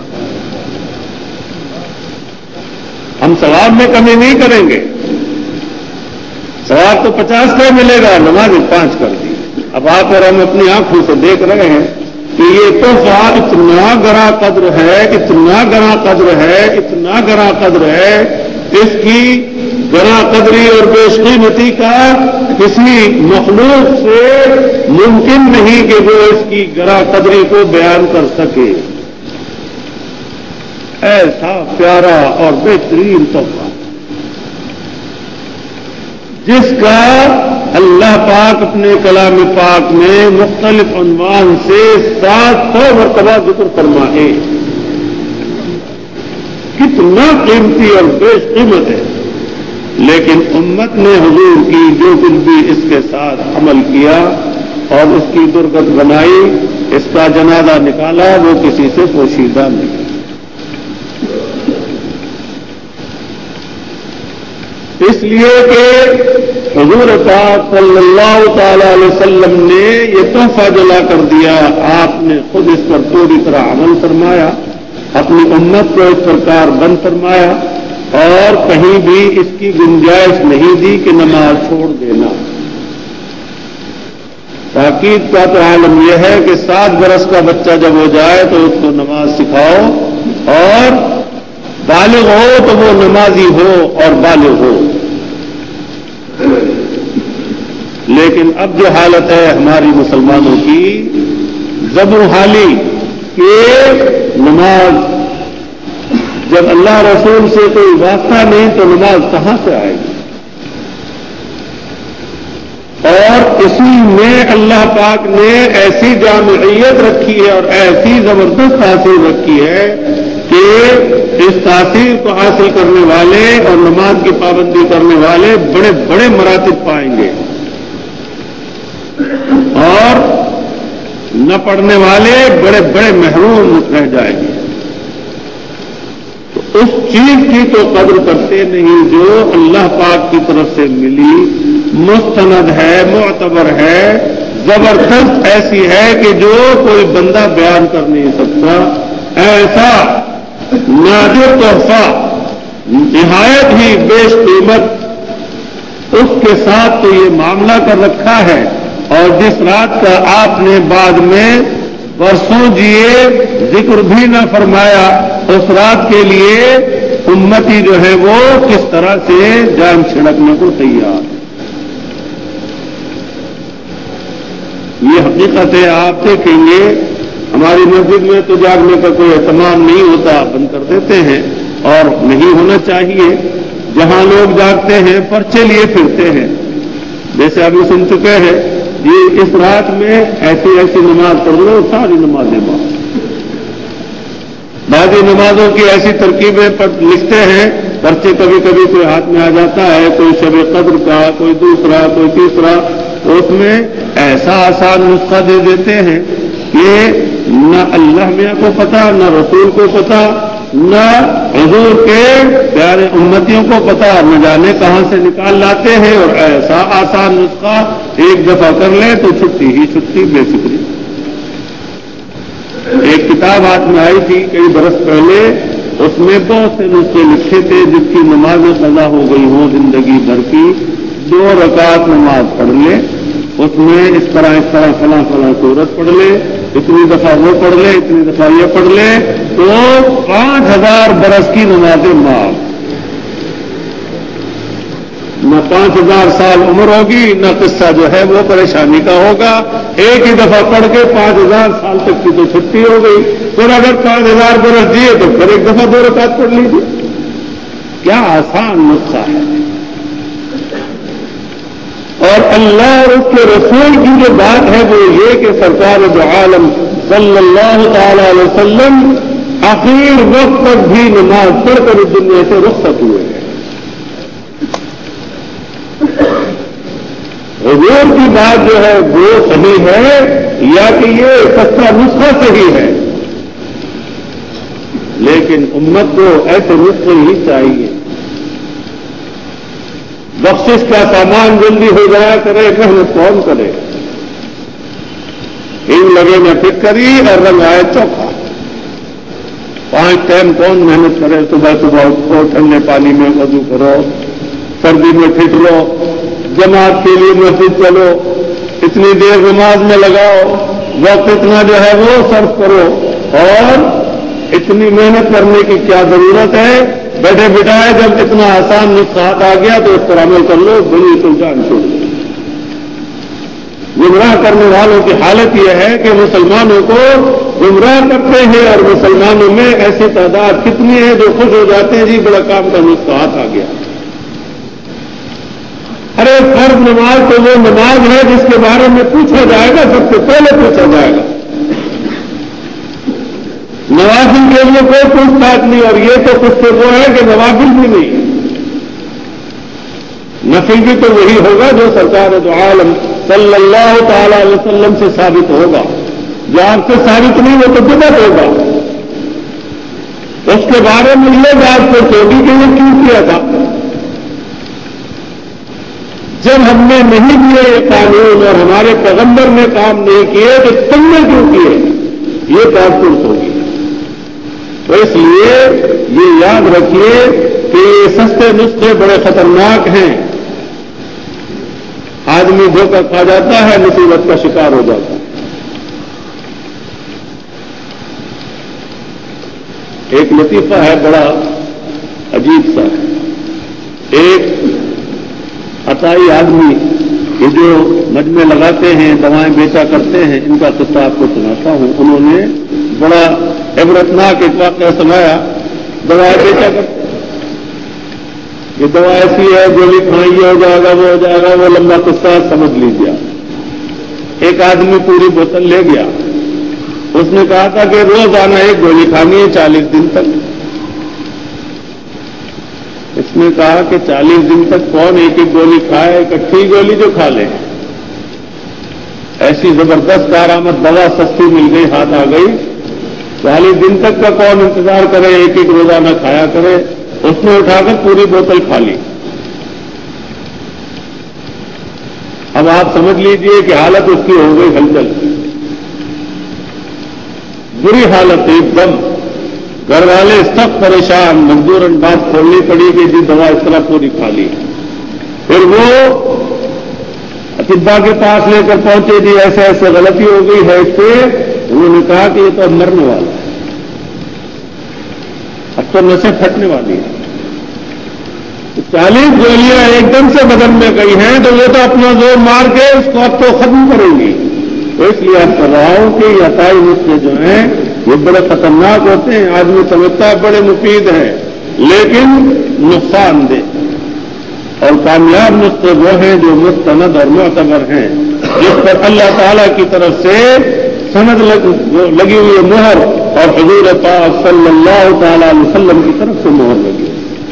ہم ثواب میں کمی نہیں کریں گے، ثواب تو پچاس کا ملے گا، نمازیں پانچ کر دی۔ اب آپ اور ہم اپنی آنکھوں سے دیکھ رہے ہیں کہ یہ تحفہ اتنا گراں قدر ہے، اتنا گراں قدر ہے، اتنا گراں قدر ہے، اس کی گراں قدری اور بیش قیمتی کا کسی مخلوق سے ممکن نہیں کہ وہ اس کی گراں قدری کو بیان کر سکے۔ ایسا پیارا اور بہترین تحفہ جس کا اللہ پاک اپنے کلام پاک میں مختلف عنوان سے سات سو مرتبہ ذکر فرمائے، کتنا قیمتی اور بیش قیمت ہے، لیکن امت نے حضور کی جو کچھ بھی اس کے ساتھ عمل کیا اور اس کی درگت بنائی، اس کا جنازہ نکالا، وہ کسی سے پوشیدہ نہیں۔ اس لیے کہ حضور پاک صلی اللہ تعالی علیہ وسلم نے یہ تحفہ جلا کر دیا، آپ نے خود اس پر پوری طرح عمل فرمایا، اپنی امت کو اس پرکار بند فرمایا، اور کہیں بھی اس کی گنجائش نہیں دی کہ نماز چھوڑ دینا۔ تاکید کا تو عالم یہ ہے کہ سات برس کا بچہ جب ہو جائے تو اس کو نماز سکھاؤ، اور بالغ ہو تو وہ نمازی ہو اور بالغ ہو۔ لیکن اب جو حالت ہے ہماری مسلمانوں کی، زبر حالی کہ نماز جب اللہ رسول سے کوئی واسطہ نہیں تو نماز کہاں سے آئے گی؟ اور اسی میں اللہ پاک نے ایسی جامعیت رکھی ہے اور ایسی زبردست تاثیر رکھی ہے کہ اس تاثیر کو حاصل کرنے والے اور نماز کی پابندی کرنے والے بڑے بڑے مراتب پائیں گے اور نہ پڑھنے والے بڑے بڑے محروم رہ جائیں گے۔ تو اس چیز کی تو قدر کرتے نہیں جو اللہ پاک کی طرف سے ملی، مستند ہے، معتبر ہے، زبردست ایسی ہے کہ جو کوئی بندہ بیان کر نہیں سکتا، ایسا نادر تحفہ نہایت ہی بیش قیمت اس کے ساتھ تو یہ معاملہ کر رکھا ہے۔ اور جس رات کا آپ نے بعد میں برسوں جیے ذکر بھی نہ فرمایا، اس رات کے لیے امتی جو ہے وہ کس طرح سے جان چھڑکنے کو تیار ہے۔ یہ حقیقت ہے، آپ دیکھیں گے ہماری مسجد میں تو جاگنے کا کوئی اہتمام نہیں ہوتا، بند کر دیتے ہیں، اور نہیں ہونا چاہیے۔ جہاں لوگ جاگتے ہیں پرچے لیے پھرتے ہیں، جیسے ابھی سن چکے ہیں یہ اس رات میں ایسی ایسی نماز پڑھ لو، ساری نمازیں بعض بعضی نمازوں کی ایسی ترکیبیں لکھتے ہیں، پرچے کبھی کبھی کوئی ہاتھ میں آ جاتا ہے، کوئی شب قدر کا، کوئی دوسرا، کوئی تیسرا، اس میں ایسا آسان نسخہ دے دیتے ہیں کہ نہ اللہ میاں کو پتا، نہ رسول کو پتا، نہ حضور کے پیارے امتیوں کو پتا، نہ جانے کہاں سے نکال لاتے ہیں، اور ایسا آسان نسخہ ایک دفعہ کر لیں تو چھٹی ہی چھٹی، بے فکری۔ ایک کتاب ہاتھ میں آئی تھی کئی برس پہلے، اس میں بہت سے نسخے لکھے تھے جس کی نمازیں قضا ہو گئی ہوں زندگی بھر کی، دو رکعت نماز پڑھ لے، اس میں اس طرح اس طرح فلاں فلاں سورت پڑھ لے، اتنی دفعہ وہ پڑھ لے، اتنی دفعہ یہ پڑھ لے، تو پانچ ہزار برس کی نمازیں معاف۔ نہ پانچ ہزار سال عمر ہوگی، نہ قصہ جو ہے وہ پریشانی کا ہوگا، ایک ہی دفعہ پڑھ کے پانچ ہزار سال تک کی تو چھٹی ہو گئی۔ پھر اگر پانچ ہزار برس دیے تو پھر ایک دفعہ دو رکعت پڑھ لیجیے۔ کیا آسان نسخہ ہے۔ اور اللہ اور اس کے رسول کی جو بات ہے وہ یہ کہ سرکار دو عالم صلی اللہ تعالی علیہ وسلم آخر وقت تک بھی نماز پڑھ کر اس دنیا سے رخصت ہوئے ہیں۔ حضور کی بات جو ہے وہ صحیح ہے یا کہ یہ سچا نسخہ صحیح ہے، لیکن امت کو ایسے نسخے ہی چاہیے۔ بخشش کا سامان جلدی ہو جایا کرے، محنت کون کرے؟ ہنگ لگے نہ ٹکری اور رنگ آئے چوکھا۔ پانچ ٹائم کون محنت کرے؟ صبح صبح اٹھو، ٹھنڈے پانی میں وضو کرو، سردی میں ٹھیک لو، جماعت کے لیے مسجد چلو، اتنی دیر نماز میں لگاؤ، وقت اتنا جو ہے وہ صرف کرو، اور اتنی محنت کرنے کی کیا ضرورت ہے؟ بیٹھے بٹھائے جب اتنا آسان نسخہ آ گیا تو اس پر عمل کر لو، بڑی سلطان چھوڑ دو۔ گمراہ کرنے والوں کی حالت یہ ہے کہ مسلمانوں کو گمراہ کرتے ہیں، اور مسلمانوں میں ایسی تعداد کتنی ہے جو خوش ہو جاتے ہیں جی بڑا کام کا نسخہ آ گیا۔ ارے فرض نماز تو وہ نماز ہے جس کے بارے میں پوچھا جائے گا، سب سے پہلے پوچھا جائے گا۔ نوافل کے لیے کوئی پوچھ تاچھ نہیں، اور یہ تو کچھ سے وہ ہے کہ نوافل بھی نہیں، نفل بھی تو وہی ہوگا جو سرکار دو عالم صلی اللہ تعالی علیہ وسلم سے ثابت ہوگا۔ جو آپ سے ثابت نہیں وہ تو بدعت ہوگا۔ اس کے بارے میں یہ بات کو چوری کے لیے کیوں کیا تھا؟ جب ہم نے نہیں دیے یہ قانون اور ہمارے پیغمبر نے کام نہیں کیے تو تم نے کیوں کیے؟ یہ بات درست ہوگی۔ تو اس لیے یہ یاد رکھیے کہ یہ سستے نسخے بڑے خطرناک ہیں۔ آدمی دھوکہ کھا جاتا ہے، مصیبت کا شکار ہو جاتا ہے۔ ایک لطیفہ ہے بڑا عجیب سا، ایک عطائی آدمی یہ جو مجمع لگاتے ہیں، دوائیں بیچا کرتے ہیں، ان کا قصہ آپ کو سناتا ہوں۔ انہوں نے بڑا عبرتناک ایک واقعہ سنایا دوائیں بیچا کرتے. یہ دوا ایسی ہے گولی کھائیں یہ ہو جائے گا وہ ہو جائے گا, وہ لمبا قصہ سمجھ لیجیے. ایک آدمی پوری بوتل لے گیا, اس نے کہا تھا کہ روزانہ ایک گولی کھانی ہے چالیس دن تک. اس نے کہا کہ چالیس دن تک کون ایک ایک گولی کھائے, اکٹھی گولی جو کھا لے. ایسی زبردست کارآمد دوا سستی مل گئی, ہاتھ آ گئی. چالیس دن تک کا کون انتظار کرے, ایک ایک روزانہ کھایا کرے. اس نے اٹھا کر پوری بوتل کھا لی. اب آپ سمجھ لیجئے کہ حالت اس کی ہو گئی ہلچل, بری حالت ایک دم. گھر والے سخت پریشان, مزدورن بات کھولنی پڑی کہ جی دوا اس طرح پوری کھا لی. پھر وہ اطباء کے پاس لے کر پہنچے, جی ایسے ایسے غلطی ہو گئی ہے اس سے. انہوں نے کہا کہ یہ تو اب مرنے والا ہے, اب تو نسیں پھٹنے والی ہیں. چالیس گولیاں ایک دم سے بدن میں گئی ہیں تو وہ تو اپنا زور مار کے اس کو اب تو ختم کریں گی. تو اس لیے آپ کر رہا ہوں کہ یہ عطائی نسخے جو ہیں یہ بڑے خطرناک ہوتے ہیں. آدمی سمجھتا ہے بڑے مفید ہیں لیکن نقصان دہ. اور کامیاب نسخے وہ ہیں جو مستند اور معتبر ہیں, جس پر اللہ تعالی کی طرف سے سند لگی ہوئی مہر اور حضور پاک صلی اللہ تعالی علیہ وسلم کی طرف سے مہر لگی.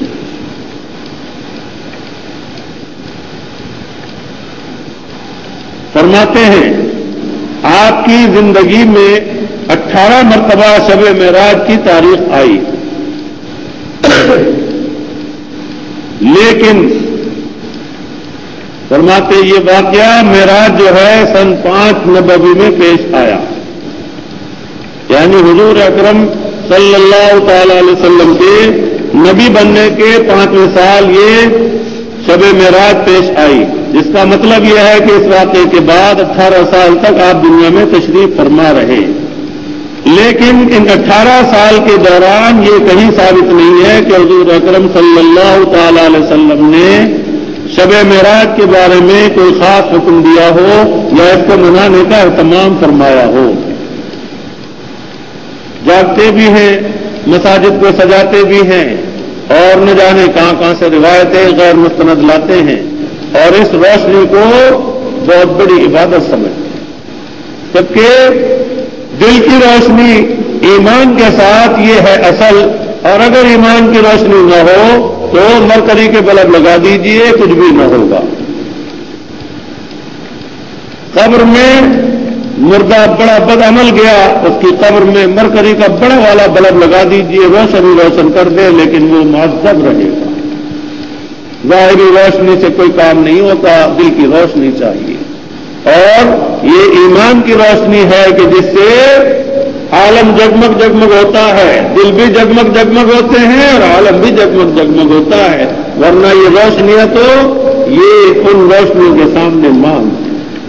فرماتے ہیں آپ کی زندگی میں اٹھارہ مرتبہ شب معراج کی تاریخ آئی, لیکن فرماتے یہ واقعہ معراج جو ہے سن پانچ نبوی میں پیش آیا. یعنی حضور اکرم صلی اللہ تعالی علیہ وسلم کے نبی بننے کے پانچویں سال یہ شب معراج پیش آئی, جس کا مطلب یہ ہے کہ اس واقعے کے بعد اٹھارہ سال تک آپ دنیا میں تشریف فرما رہے. لیکن ان اٹھارہ سال کے دوران یہ کہیں ثابت نہیں ہے کہ حضور اکرم صلی اللہ تعالی علیہ وسلم نے شب معراج کے بارے میں کوئی خاص حکم دیا ہو یا اس کو منانے کا اہتمام فرمایا ہو. جاگتے بھی ہیں, مساجد کو سجاتے بھی ہیں, اور نہ جانے کہاں کہاں سے روایتیں غیر مستند لاتے ہیں, اور اس روشنی کو بہت بڑی عبادت سمجھتے ہیں. جبکہ دل کی روشنی ایمان کے ساتھ یہ ہے اصل, اور اگر ایمان کی روشنی نہ ہو تو مرکری کے بلب لگا دیجئے کچھ بھی نہ ہوگا. قبر میں مردہ بڑا بد عمل گیا, اس کی قبر میں مرکری کا بڑا والا بلب لگا دیجئے, روشن روشن کر دے, لیکن وہ معذب رہے گا. ظاہری روشنی سے کوئی کام نہیں ہوتا, دل کی روشنی چاہیے. اور یہ ایمان کی روشنی ہے کہ جس سے عالم جگمگ جگمگ ہوتا ہے, دل بھی جگمگ جگمگ ہوتے ہیں اور عالم بھی جگمگ جگمگ ہوتا ہے. ورنہ یہ روشنیاں تو یہ ان روشنیوں کے سامنے مانگ.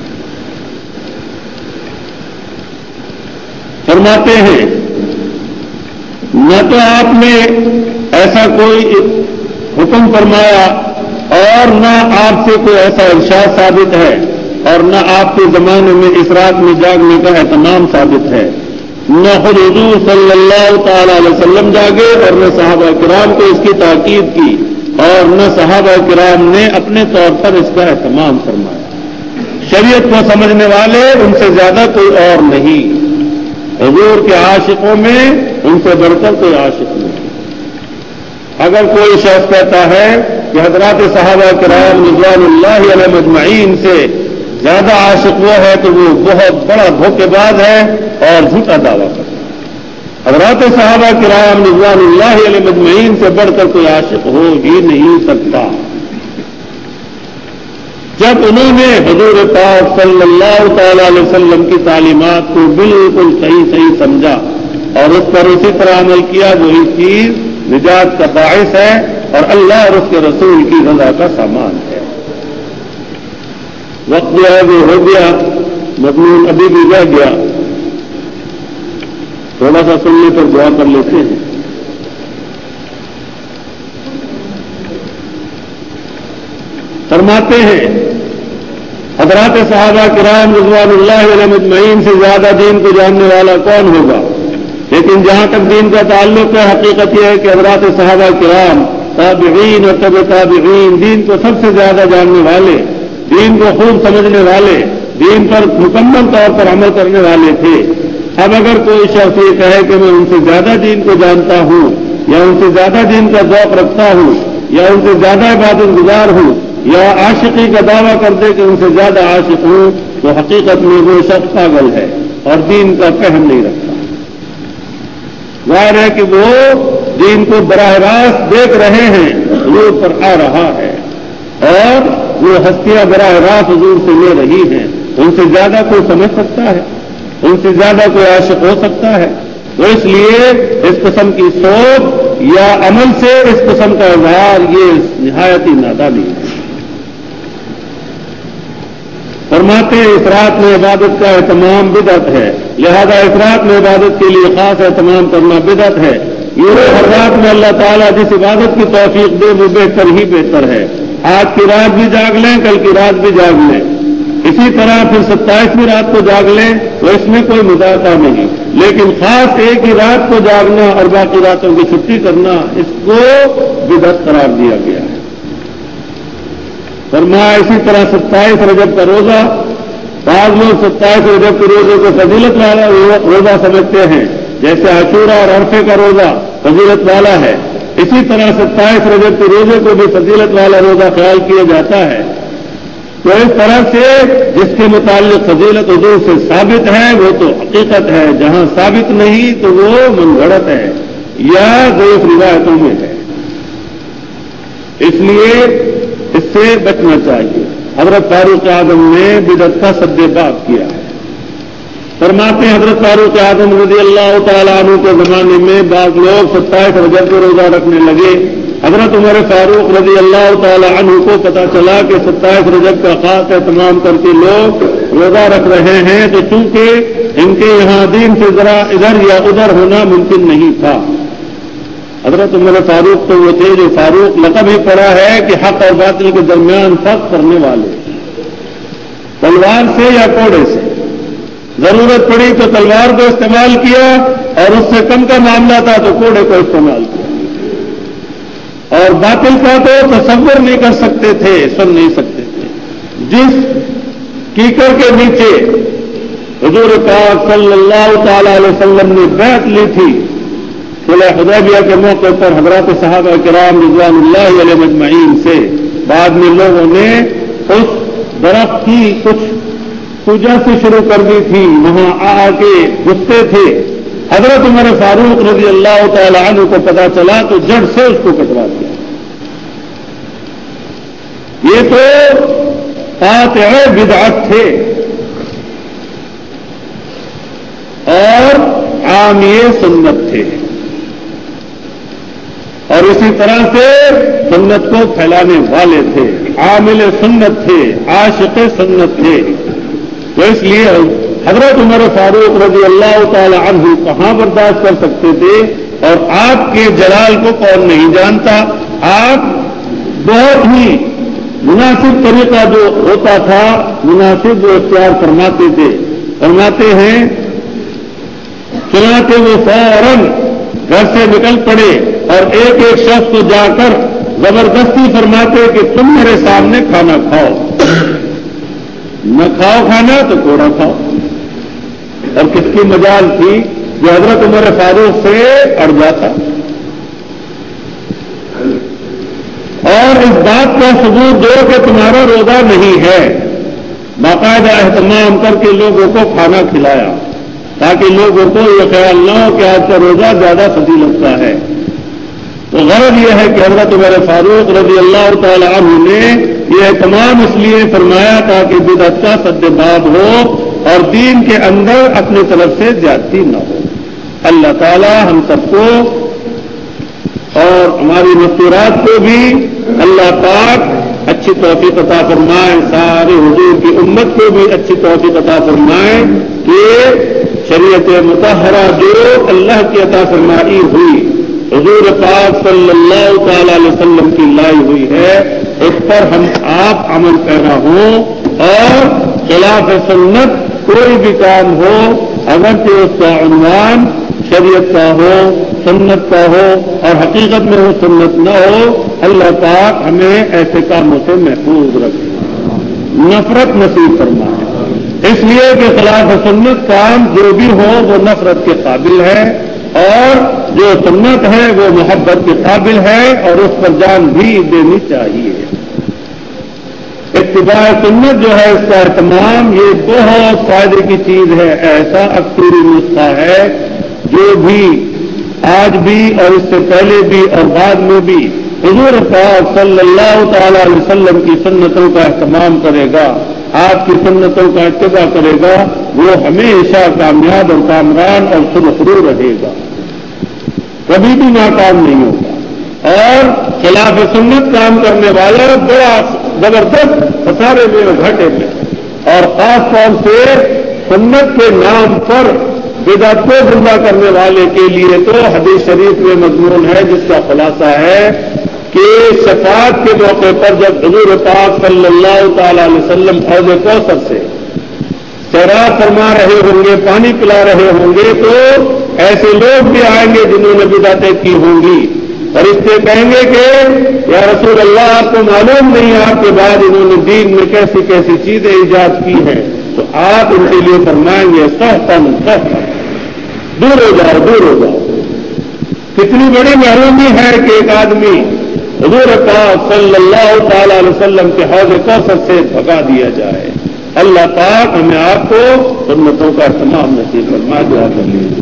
فرماتے ہیں نہ تو آپ نے ایسا کوئی حکم فرمایا اور نہ آپ سے کوئی ایسا ارشاد ثابت ہے, اور نہ آپ کے زمانے میں اس رات میں جاگنے کا اہتمام ثابت ہے. نہ خود حضور صلی اللہ تعالی علیہ وسلم جاگے اور نہ صحابہ کرام کو اس کی تاکید کی, اور نہ صحابہ کرام نے اپنے طور پر اس کا اہتمام فرمایا. شریعت کو سمجھنے والے ان سے زیادہ کوئی اور نہیں. حضور کے عاشقوں میں ان سے بڑھ کر کوئی عاشق نہیں. اگر کوئی شخص کہتا ہے کہ حضرات صحابہ کرام رضوان اللہ علیہ مجمعین سے زیادہ عاشق وہ ہے تو وہ بہت بڑا دھوکے باز ہے اور جھوٹا دعویٰ کرتا ہے. حضرات صحابہ کرام رضوان اللہ علیہ مجمعین سے بڑھ کر کوئی عاشق ہو ہی نہیں سکتا. جب انہوں نے حضور پاک صلی اللہ تعالی علیہ وسلم کی تعلیمات کو بالکل صحیح صحیح سمجھا اور اس پر اسی طرح عمل کیا, وہی چیز نجات کا باعث ہے اور اللہ اور اس کے رسول کی رضا کا سامان ہے. وقت جو ہے وہ ہو گیا, مضمون ابھی بھی رہ گیا, تھوڑا سا سننے پر دعا کر لیتے ہیں. فرماتے ہیں حضرات صحابہ کرام رضوان اللہ علیہ مجمعین سے زیادہ دین کو جاننے والا کون ہوگا؟ لیکن جہاں تک دین کا تعلق ہے، حقیقت یہ ہے کہ حضرات صحابہ کرام، تابعین اور تبع تابعین دین کو سب سے زیادہ جاننے والے، دین کو خوب سمجھنے والے، دین پر مکمل طور پر عمل کرنے والے تھے۔ اب اگر کوئی شخص یہ کہے کہ میں ان سے زیادہ دین کو جانتا ہوں، یا ان سے زیادہ دین کا ذوق رکھتا ہوں، یا ان سے زیادہ عبادت گزار ہوں، یا عاشقی کا دعویٰ کر دے کہ ان سے زیادہ عاشق ہوں، تو حقیقت میں وہ شخص پاگل ہے اور دین کا فہم نہیں رکھتا۔ ظاہر ہے کہ وہ دین کو براہ راست دیکھ رہے ہیں، حضور پر آ رہا ہے، اور وہ ہستیاں براہ راست حضور سے لے رہی ہیں، ان سے زیادہ کوئی سمجھ سکتا ہے، ان سے زیادہ کوئی عاشق ہو سکتا ہے؟ تو اس لیے اس قسم کی سوچ یا عمل سے اس قسم کا اظہار یہ نہایت ہی نادانی ہے۔ فرماتے ہیں اس رات میں عبادت کا اہتمام بدعت ہے، لہذا اس رات میں عبادت کے لیے خاص اہتمام کرنا بدعت ہے۔ یہ ہر رات میں اللہ تعالیٰ جس عبادت کی توفیق دے وہ بہتر ہی بہتر ہے۔ آج کی رات بھی جاگ لیں، کل کی رات بھی جاگ لیں، اسی طرح پھر ستائیسویں رات کو جاگ لیں تو اس میں کوئی مذاکرہ نہیں، لیکن خاص ایک ہی رات کو جاگنا اور باقی راتوں کی چھٹی کرنا، اس کو بدعت قرار دیا گیا ہے۔ فرمایا اسی طرح ستائیس رجب کا روزہ، بعض لوگ ستائیس رجب کے روزے کو فضیلت والا روزہ سمجھتے ہیں، جیسے عاشورہ اور عرفے کا روزہ فضیلت والا ہے، اسی طرح ستائیس رجب کے روزے کو بھی فضیلت والا روزہ خیال کیا جاتا ہے۔ تو اس طرح سے جس کے متعلق فضیلت حضور سے ثابت ہے وہ تو حقیقت ہے، جہاں ثابت نہیں تو وہ من گھڑت ہے یا ضعیف روایتوں میں ہے، اس لیے اس سے بچنا چاہیے۔ حضرت فاروق اعظم نے بدعت کا سد باب کیا ہے۔ فرماتے ہیں حضرت فاروق اعظم رضی اللہ تعالیٰ عنہ کے زمانے میں بعض لوگ ستائیس رجب کو روزہ رکھنے لگے۔ حضرت عمر فاروق رضی اللہ تعالیٰ عنہ کو پتا چلا کہ ستائیس رجب کا خاص اہتمام کر کے لوگ روزہ رکھ رہے ہیں، تو چونکہ ان کے یہاں دین سے ذرا ادھر یا ادھر ہونا ممکن نہیں تھا۔ حضرت عمر فاروق تو وہ تھے جو فاروق لقب ہی پڑا ہے کہ حق اور باطل کے درمیان فرق کرنے والے، تلوار سے یا کوڑے سے، ضرورت پڑی تو تلوار کو استعمال کیا، اور اس سے کم کا معاملہ تھا تو کوڑے کو استعمال کیا، اور باطل کا تو تصور نہیں کر سکتے تھے، سن نہیں سکتے تھے۔ جس کیکر کے نیچے حضور پاک صلی اللہ تعالی علیہ وسلم نے بیعت لی تھی صلح حدیبیہ کے موقع پر حضرات صحابہ کرام رضوان اللہ علیہ مجمعین سے، بعد میں لوگوں نے اس درخت کی کچھ پوجا سے شروع کر دی تھی، وہاں آ کے گھستے تھے۔ حضرت عمر فاروق رضی اللہ تعالی عنہ کو پتا چلا تو جڑ سے اس کو کٹوا دیا۔ یہ تو قاطع بدعت تھے اور عامی سنت تھے، اور اسی طرح سے سنت کو پھیلانے والے تھے، عامل سنت تھے، عاشق سنت تھے۔ تو اس لیے حضرت عمر فاروق رضی اللہ تعالی عنہ کہاں برداشت کر سکتے تھے، اور آپ کے جلال کو کون نہیں جانتا۔ آپ بہت ہی مناسب طریقہ جو ہوتا تھا، مناسب جو اختیار فرماتے تھے، فرماتے ہیں چنانچہ وہ فوراً گھر سے نکل پڑے اور ایک ایک شخص کو جا کر زبردستی فرماتے کہ تم میرے سامنے کھانا کھاؤ، نہ کھاؤ کھانا تو کوڑا کھاؤ۔ اور کس کی مجال تھی جو حضرت عمر فاروق سے اڑ جاتا، اور اس بات کا ثبوت دو کہ تمہارا روزہ نہیں ہے، باقاعدہ اہتمام کر کے لوگوں کو کھانا کھلایا تاکہ لوگوں کو یہ خیال نہ ہو کہ آج کا روزہ زیادہ فضیلت کا ہے۔ تو غرض یہ ہے کہ حضرت عمر فاروق رضی اللہ تعالی عنہ نے یہ اہتمام اس لیے فرمایا تاکہ بدعت کا سد باب ہو اور دین کے اندر اپنی طرف سے زیادتی نہ ہو۔ اللہ تعالی ہم سب کو اور ہماری مستورات کو بھی اللہ پاک اچھی توفیق عطا فرمائے، سارے حضور کی امت کو بھی اچھی توفیق عطا فرمائے کہ شریعت مطہرہ جو اللہ کی عطا فرمائی ہوئی، حضور پاک صلی اللہ تعالی علیہ وسلم کی لائی ہوئی ہے، اس پر ہم آپ عمل پیرا ہوں، اور خلاف سنت کوئی بھی کام ہو اگرچہ اس کا عنوان شریعت کا ہو، سنت کا ہو اور حقیقت میں وہ سنت نہ ہو، اللہ پاک ہمیں ایسے کاموں سے محفوظ رکھے، نفرت نصیب فرمائے۔ اس لیے کہ خلاف سنت کام جو بھی ہو وہ نفرت کے قابل ہے، اور جو سنت ہے وہ محبت کے قابل ہے، اور اس پر جان بھی دینی چاہیے۔ اتباع سنت جو ہے اس کا اہتمام یہ بہت فائدے کی چیز ہے، ایسا اکثری نسخہ ہے جو بھی آج بھی اور اس سے پہلے بھی اور بعد میں بھی حضور پاک صلی اللہ تعالی علیہ وسلم کی سنتوں کا اہتمام کرے گا، آپ کی سنتوں کا اتباع کرے گا، وہ ہمیشہ کامیاب اور کامران اور سرخرو رہے گا، کبھی بھی ناکام نہیں ہوگا۔ اور خلاف سنت کام کرنے والا بڑا زبردست خسارے میں اور گھاٹے میں، اور خاص طور سے سنت کے نام پر بدعت کو زندہ کرنے والے کے لیے تو حدیث شریف میں مضمون ہے جس کا خلاصہ ہے کہ شفاعت کے موقع پر جب حضور پاک صلی اللہ تعالی علیہ وسلم حوض کوثر سے سیراب فرما رہے ہوں گے، پانی پلا رہے ہوں گے، تو ایسے لوگ بھی آئیں گے جنہوں نے بدعتیں کی ہوں گی، اور اس سے کہیں گے کہ یا رسول اللہ آپ کو معلوم نہیں آپ کے بعد انہوں نے دین میں کیسی کیسی چیزیں ایجاد کی ہیں، تو آپ ان کے لیے فرمائیں گے سحتن سحتن، دور ہو جاؤ دور ہو جاؤ۔ کتنی بڑی محرومی ہے کہ ایک آدمی حضور پاک صلی اللہ تعالی علیہ وسلم کے حوض کوثر سے بھگا دیا جائے۔ اللہ پاک ہمیں آپ کو سنتوں کا اہتمام نصیب فرما، دعا کر لیجیے۔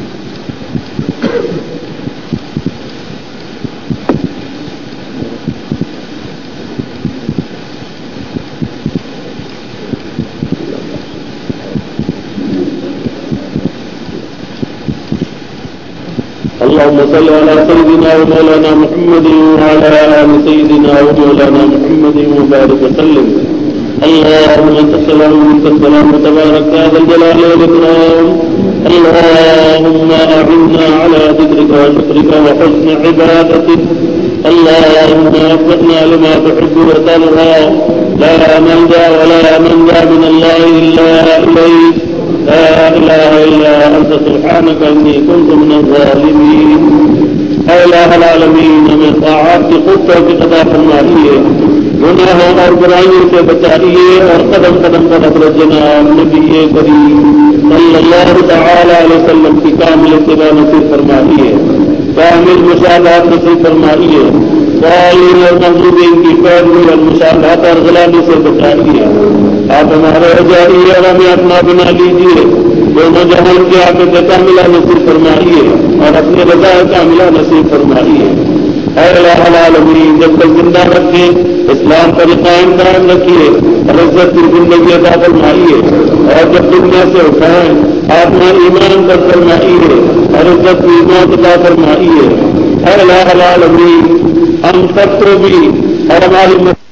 اللهم صل على سيدنا ومولانا محمد وعلى آل سيدنا ومولانا محمد وبارك وسلم۔ اللهم انت السلام ومنك السلام وتبارك يا ذا الجلال والاكرام۔ اللهم اعنا على ذكرك وشكرك وحسن عبادتك۔ اللهم وفقنا لما تحب وترضى، لا ملجا ولا منجا من الله الا اليك، لا اله الا انت سبحانك انی كنت من الظالمین۔ اے الہ العالمین ہمیں طاعات کی خود توفیق عطا فرمائیے، گناہوں اور برائیوں سے بچائیے، اور قدم قدم پر حضرت جناب نبی کریم صلی اللہ تعالی علیہ وسلم کی کامل اتباع نصیب فرمائیے، کامل مشاہدات نصیب فرمائیے، صالحین اور مغضوبین کی پیروی اور مشاہدات اور غلامی سے بچائیے۔ آپ ہمارے رجائیے اور ہمیں اپنا بنا لیجیے، دونوں جہان کے آپ کاملہ نصیب فرمائیے اور اپنے رضا کاملہ نصیب فرمائیے۔ اے الہ العالمین جب تک زندہ رکھیں اسلام پر قائم قائم رکھیے اور عزت کی زندگی عطا فرمائیے، اور جب دنیا سے اٹھائیں آتما ایمان پر فرمائیے اور عزت کی موت عطا فرمائیے۔ اے الہ العالمین ہم سب کو بھی اور ہماری